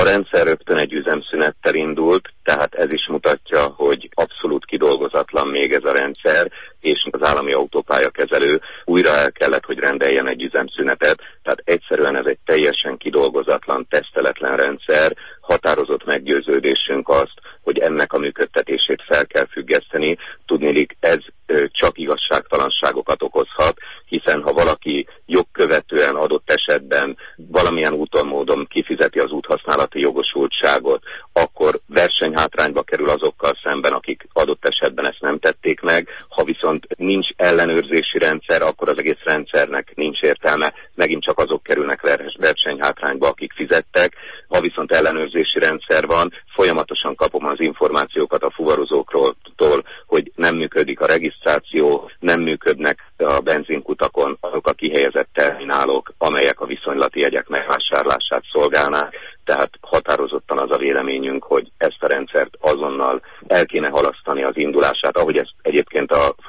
rendszer rögtön egy üzemszünettel indult, tehát ez is mutatja, hogy abszolút kidolgozatlan még ez a rendszer, és az állami autópályakezelő újra el kellett, hogy rendeljen egy üzemszünetet, tehát egyszerűen ez egy teljesen kidolgozatlan, teszteletlen rendszer. Határozott meggyőződésünk azt, hogy ennek a működtetését fel kell függeszteni. Tudniillik, ez csak igazságtalanságokat okozhat, hiszen ha valaki jogkövetően adott esetben valamilyen úton, módon kifizeti az úthasználati jogosultságot, akkor versenyhátrányba kerül azokkal szemben, akik adott esetben ezt nem tették meg. Ha viszont nincs ellenőrzési rendszer, akkor az egész rendszernek nincs értelme, megint csak azok kerülnek versenyhátrányba, akik fizettek. Ha viszont ellenőrzési rendszer van, folyamatosan kapom az információkat a fuvarozóktól, hogy nem működik a regisztráció, nem működnek a benzinkutakon azok a kihelyezett terminálok, amelyek a viszonylati jegyek megvásárlását szolgálnák, tehát határozottan az a véleményünk, hogy ezt a rendszert azonnal el kéne halasztani az indulását, ahogy ezt egyébként a